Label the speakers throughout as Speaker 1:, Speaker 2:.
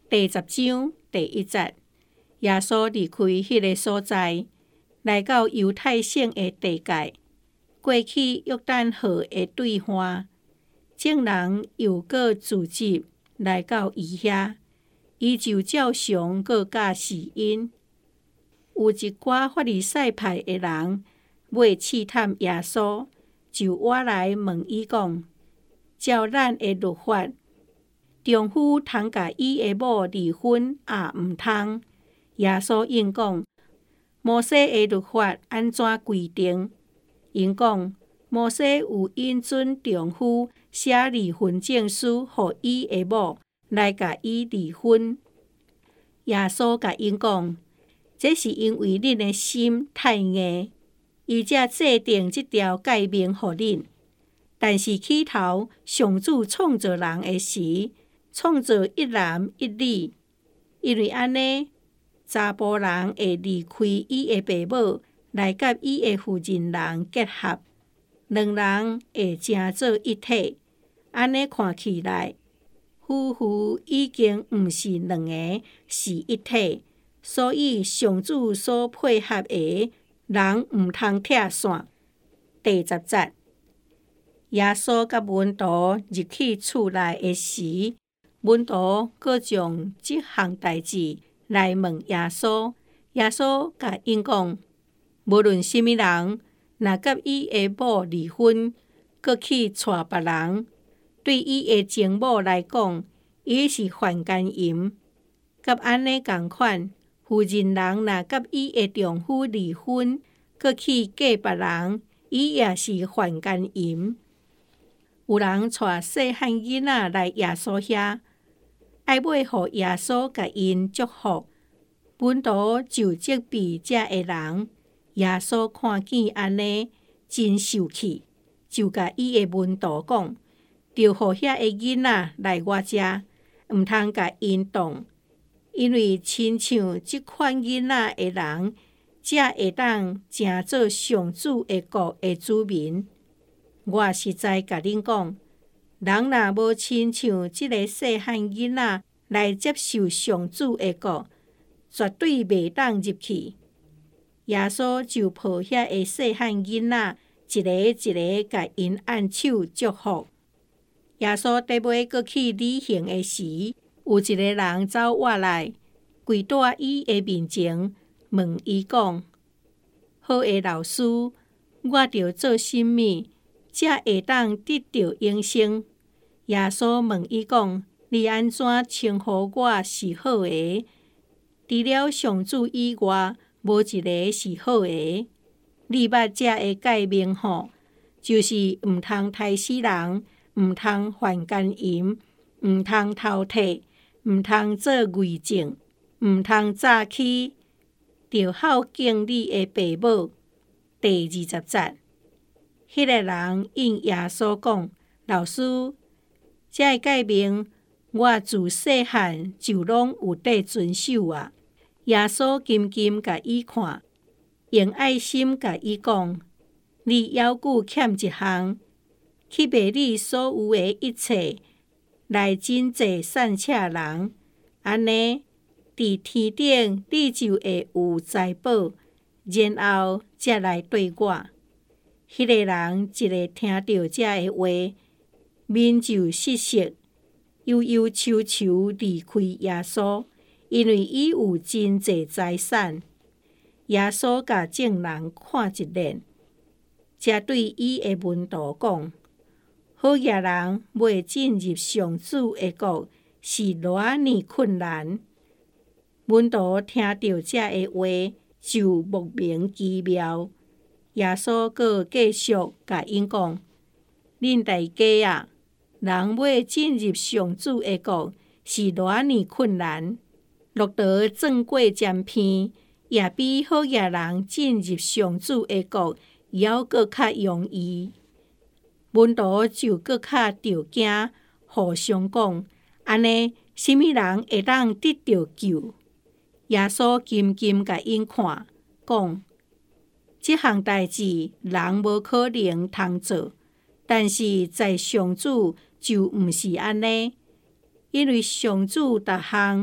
Speaker 1: 第10章第1節，耶穌離開迄個所在，來到猶太省的地界，過去約旦河的對岸，眾人又閣聚集來到伊遐，伊就照常閣教示因。有一寡法利賽派的人要試探耶穌，就挖來問伊講：照咱的律法，丈夫通甲伊的某離婚也毋通。耶穌應講：摩西的律法安怎規定？因講：摩西有引准丈夫寫離婚證書予伊的某，來甲伊離婚。耶穌甲因講：這是因為恁的心太硬，伊才制定這條誡命予恁。但是起頭上主創造人的時，創造一男一女，因為安尼，查甫人會離開伊的父母，來甲伊的婦人人結合，兩人會成做一體。安尼看起來，夫婦已經毋是兩個，是一體。所以上主所配合的，人毋通拆散。第10節，耶穌甲門徒入去厝內的時，門徒閣將這項代志來問耶穌。耶穌甲因講：無論什麼人，若甲伊的某離婚，閣去娶別人，對伊的前某來講，伊是犯姦淫。甲安尼共款，婦人人若甲伊的丈夫離婚，閣去嫁別人，伊也是犯姦淫。有人帶細漢囡仔來耶穌遐，愛買予耶穌甲因祝福。門徒就責備這個人。耶穌看見安尼，真受氣，就甲伊的門徒講：就予遐個囡仔來我這，毋通甲因動。因為親像這款囡仔的人，才會當成做上主的國的子民。我實在甲恁講，人若無親像這個細漢囡仔來接受上主的國，絕對袂當入去。耶穌就抱遐個細漢囡仔，一個一個甲因按手祝福。耶穌底尾閣去旅行的時，有一個人走過來，跪在伊的面前，問伊講：好的老師，我着做甚物，才會當得到永生？耶穌問伊講：你安怎稱呼我是好的？除了上主以外，無一個是好的。你捌這個誡命吼，就是毋通殺死人，毋通犯姦淫，毋通偷竊，毋通做偽證，毋通詐欺，着孝敬你的父母。第20節，迄個人應耶穌講：老師，這個誡命，我自細漢就攏有在遵守啊。耶穌緊緊甲伊看，用愛心甲伊講：你猶佫欠一項，去賣你所有的一切，來真濟散赤人，安尼佇天頂你就會有財寶，然後才來對我。迄個人一個聽到這個話，面就失色，憂憂愁愁離開耶穌。因為伊有真濟財產。耶穌甲眾人看一遍，才對伊的門徒講：好嘢人要進入上主的國，是偌呢困難。門徒聽到這個話，就莫名其妙。耶穌閣繼續甲因講：恁大家啊，人要進入上主的國，是偌呢困難。路途轉過漸偏，也比好嘢人進入上主的國，猶閣較容易。門徒就閣較着驚，互相講：安尼，什麼人會當得到救？耶穌緊緊甲因看，講：這項代志人無可能通做，但是在上主就毋是安尼，因為上主逐項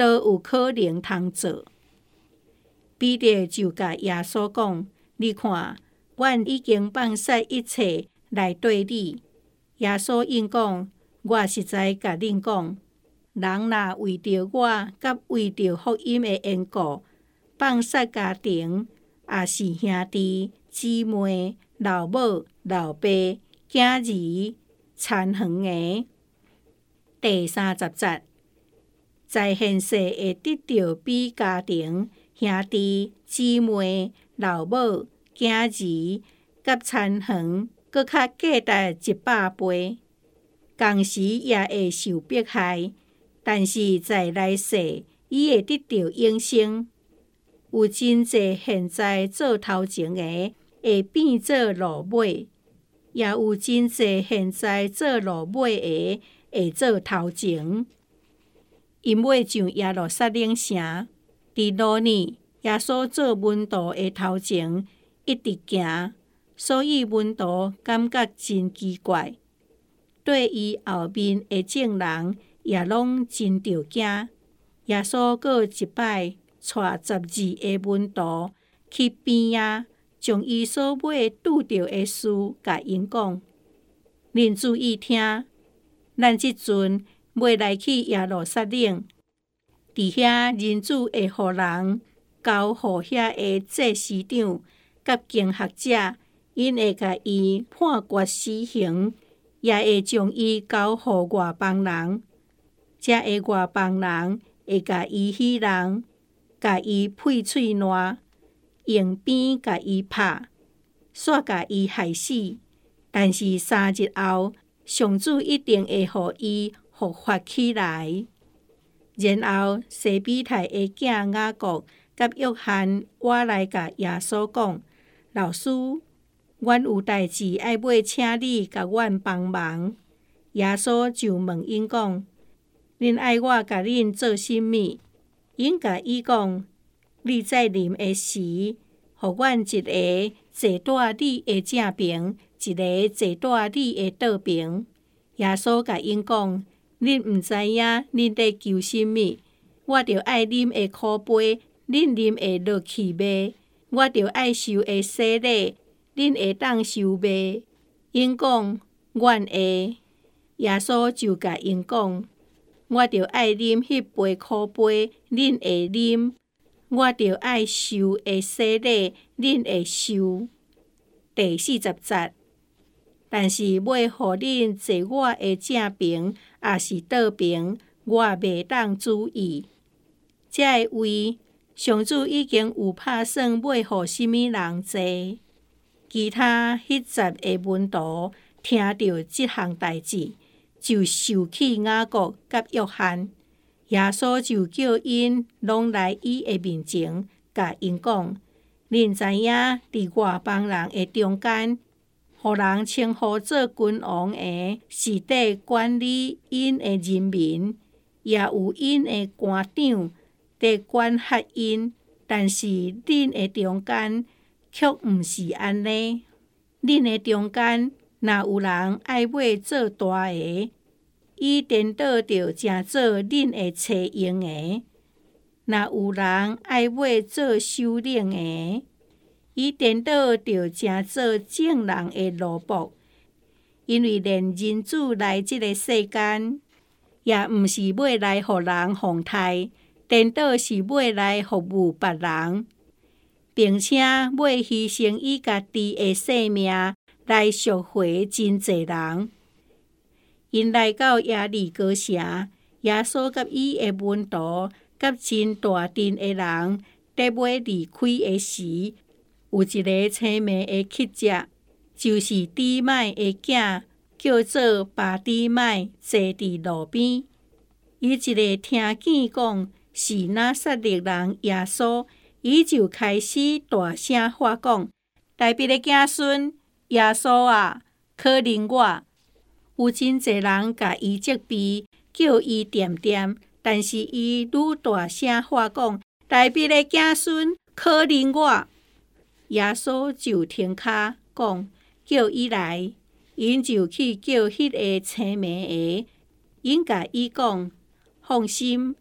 Speaker 1: 都有可能通做。彼得就甲耶稣讲：你看，阮已經放棄一切來對你。耶穌應講：我實在甲恁講，人若為着我，甲為着福音的緣故，放棄家庭，也是兄弟、姊妹、老母、老爸、囝兒、田園的。第30節，在現世會得到比家庭、兄弟、姊妹、老母、囝兒、甲田園閣較價值100倍，同時也會受迫害，但是在來世，伊會得到永生。有真濟現在做頭前的，會變做落尾，也有真濟現在做落尾的，會做頭前。因為上耶路撒冷城，佇路呢，耶穌做門徒的頭前一直行。所以門徒感覺真奇怪，對伊後面的眾人也攏真着驚。耶穌閣一擺帶12個門徒去邊仔，將伊所尾拄着的事甲因講。恁注意聽，咱即陣要來去耶路撒冷，佇遐人子會互人交互遐個祭司長甲經學者。因會甲伊判決死刑，也會將伊交互外邦人。這個外邦人會甲伊彼人，甲伊配喙爛，用鞭甲伊拍，煞甲伊害死。但是3日後，上主一定會予伊復活起來。然後西比泰的囝雅各甲約翰我來甲耶穌講：老師，阮有代志愛要請你甲阮幫忙。耶穌就問因講：恁愛我甲恁做甚物？因甲伊講：你在臨的時，互阮一個坐蹛你的正邊，一個坐蹛你的倒邊。耶穌甲因講：恁毋知影恁在求甚物？我着愛啉的苦杯，恁啉會落去袂？我着愛受的洗禮，恁會當受袂？因講：阮會。耶穌就甲因講：我着愛啉迄杯苦杯，恁會啉；我着愛受的洗禮，恁會受。第40節，但是要互恁坐我的正邊，也是倒邊，我袂當主意。這個位，上主已經有打算要互什麼人坐。其他10個門徒聽到這項代志，就受氣雅各甲約翰。耶穌就叫因攏來伊的面前，甲因講：恁知影佇外邦人的中間，互人稱呼做君王的，是得管理因的人民，也有因的官長得管轄因，但是恁的中間卻毋是安尼。恁的中間若有人愛要做大個，伊顛倒着誠做恁的妻傭個；若有人愛要做首領個，伊顛倒着誠做眾人的奴僕。因為連人子來這個世間，也毋是要來互人奉待，顛倒是要來服務別人，並且要犧牲伊家己的性命來贖回真濟人。因來到耶利哥城，耶穌甲伊的門徒甲真大陣的人，在要離開的時，有一個青面的乞食，就是底買的囝，叫做巴底買，坐佇路邊。伊一個聽見講是拿撒勒人耶穌，伊就開始大聲喊講：大衛的子孫耶穌啊，可憐我！有真濟人甲伊責備，叫伊恬恬，但是伊愈大聲喊講：大衛的子孫可憐我！耶穌就停骹講：叫伊來。因就去叫迄個青面的，因甲伊講：放心，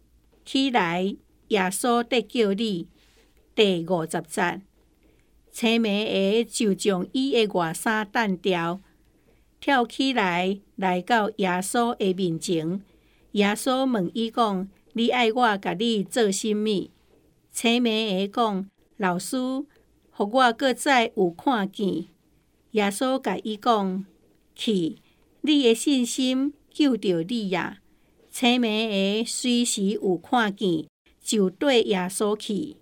Speaker 1: 起来，耶稣得叫你。第50節，青眉个就将伊个外衫澹掉，跳起来来到耶稣个面前。耶稣问伊讲：你爱我甲你做甚物？青眉个讲：老师，互我搁再有看见。耶稣甲伊讲：去，你的信心救着你呀！青眉个随时有看见，就对耶稣去。